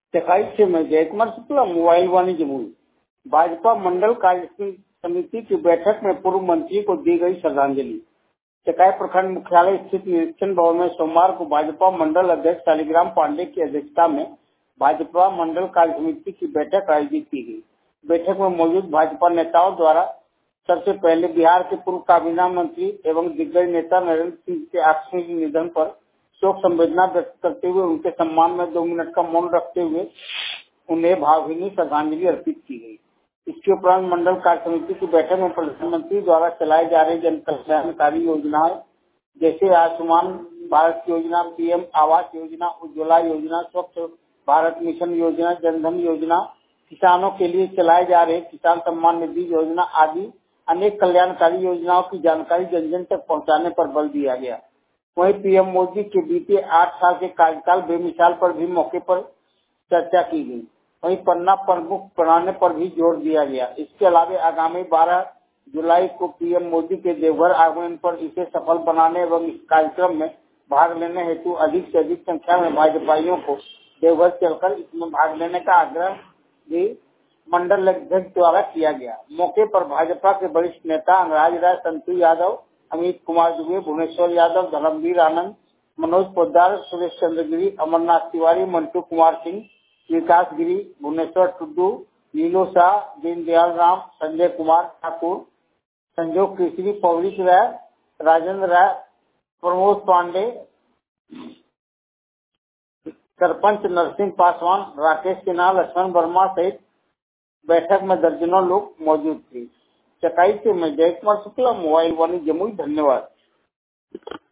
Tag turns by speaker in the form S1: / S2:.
S1: चकाई से मैं जयकुमार शुक्ला, मोबाइल वाणिज्य मूल। भाजपा मंडल कार्य समिति की बैठक में पूर्व मंत्री को दी गई श्रद्धांजलि। चकाई प्रखंड मुख्यालय स्थित निरीक्षण भवन में सोमवार को भाजपा मंडल अध्यक्ष शालिग्राम पांडे की अध्यक्षता में भाजपा मंडल कार्य समिति की बैठक आयोजित की गई। बैठक में मौजूद भाजपा नेताओं द्वारा सबसे पहले बिहार के पूर्व काबीना मंत्री एवं दिग्गज नेता नरेंद्र सिंह के आकस्मिक निधन पर शोक संवेदना व्यक्त करते हुए उनके सम्मान में 2 मिनट का मौन रखते हुए उन्हें भावभीनी श्रद्धांजलि अर्पित की गई। इसके उपरांत मंडल कार्य समिति की बैठक में प्रधानमंत्री द्वारा चलाई जा रही जन कल्याणकारी योजनाएं जैसे आयुष्मान भारत योजना, पीएम आवास योजना, उज्ज्वला योजना, स्वच्छ भारत मिशन योजना, जनधन योजना, किसानों के लिए चलाए जा रहे किसान सम्मान निधि योजना आदि अनेक कल्याणकारी योजनाओं की जानकारी जन जन तक पहुंचाने पर बल दिया गया। वहीं पीएम मोदी के बीते 8 साल के कार्यकाल बेमिसाल पर भी मौके पर चर्चा की गई। वहीं पन्ना प्रमुख बनाने पर भी जोर दिया गया। इसके अलावा आगामी 12 जुलाई को पीएम मोदी के देवघर आगमन पर इसे सफल बनाने एवं इस कार्यक्रम में भाग लेने हेतु अधिक से अधिक संख्या में भाजपाइयों को देवघर चलकर इसमें भाग लेने का आग्रह भी मंडल अध्यक्ष द्वारा किया गया। मौके पर भाजपा के वरिष्ठ नेता अंगराज राय, संतू यादव, अमित कुमार दुबे, भुवनेश्वर यादव, धर्मवीर आनंद, मनोज पोद्दार, सुरेश चंद्र गिरी, अमरनाथ तिवारी, मंटू कुमार सिंह, विकास गिरी, भुवनेश्वर टुड्डू, नीलो शाह, दीनदयाल राम, संजय कुमार ठाकुर, संजोग केसरी, पवलिक राय, राजेंद्र राय, प्रमोद पांडे, सरपंच नरसिंह पासवान, राकेश सिन्हा, लक्ष्मण वर्मा सहित बैठक में दर्जनों लोग मौजूद थे। चकाई से मैं जयकुमार शुक्ला, मोबाइल वाणिज्य मूल। धन्यवाद।